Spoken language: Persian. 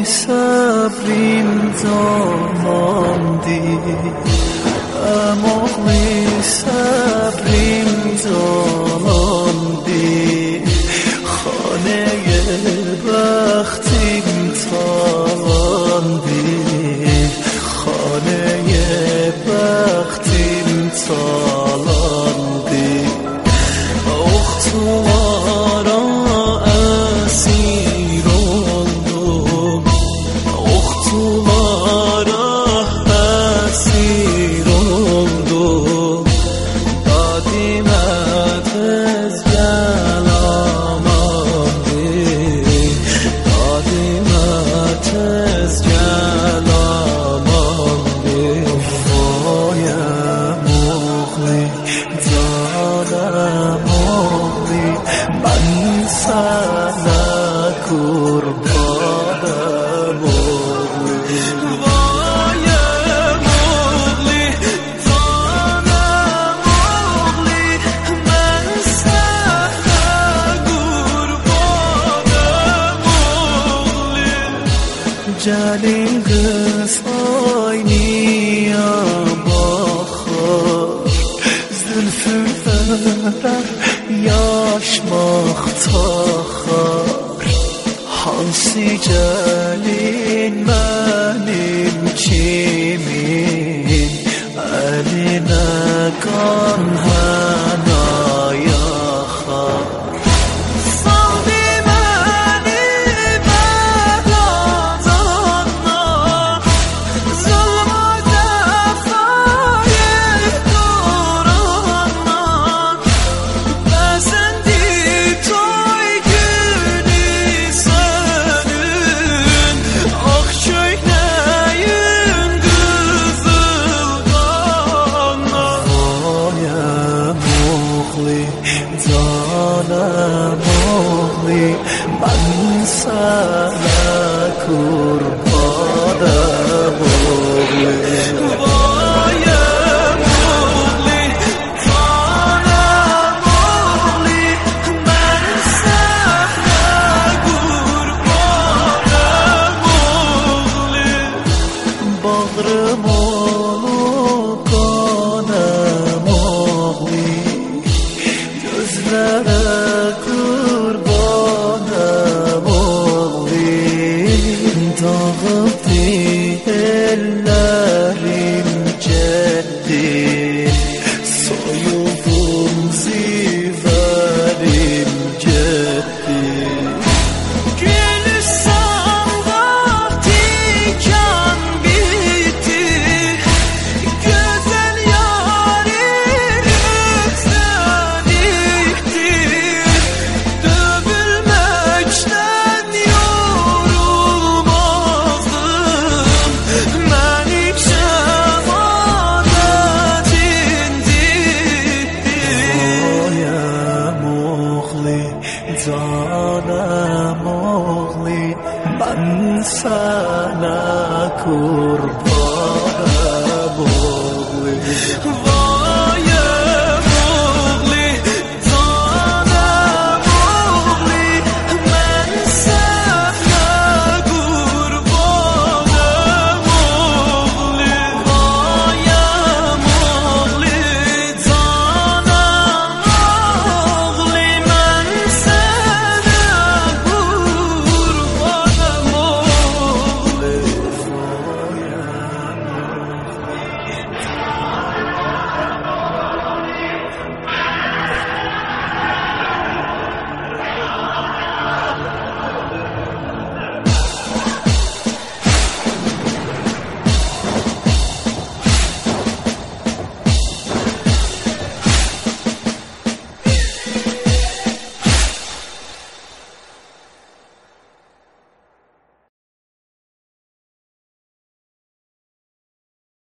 صبریم زماندی مغلی صبریم زماندی خانه بختیم تالاندی خانه بختیم تالاندی اختوارا اسیر oldum اختوارا اسیر oldum دادیمت از گلاماندی دادیمت از گلاماندی وایم مغلی جانم مغلی من sana kurbanım oğli Vay oğli canım oğli ben sana kurbanım oğli Celil kız aynaya bakar Zülfü verer yaş maktar Hansı celin benim kimin Eline kan hena yakar Saldi beni beladanlar Zulma cefayı duranlar Bezendi toy günü senin Ah köyneyim kızıl kanla Vayem oğli canım oğli Ben sana kurbanım oğli Vayem oğli canım oğli Ben sana kurbanım oğli Bağrım olup kanım oğli Gözlere kurbanım oğli Dağıttı ellerim cennet Soyuldum ziverim cennet Gülistan diken bitti Güzel yarim özledikti Dövülmekten yorulmazdım Melik şemadetindir Vayem oğli canım oğli Ben sana kurbanım oğli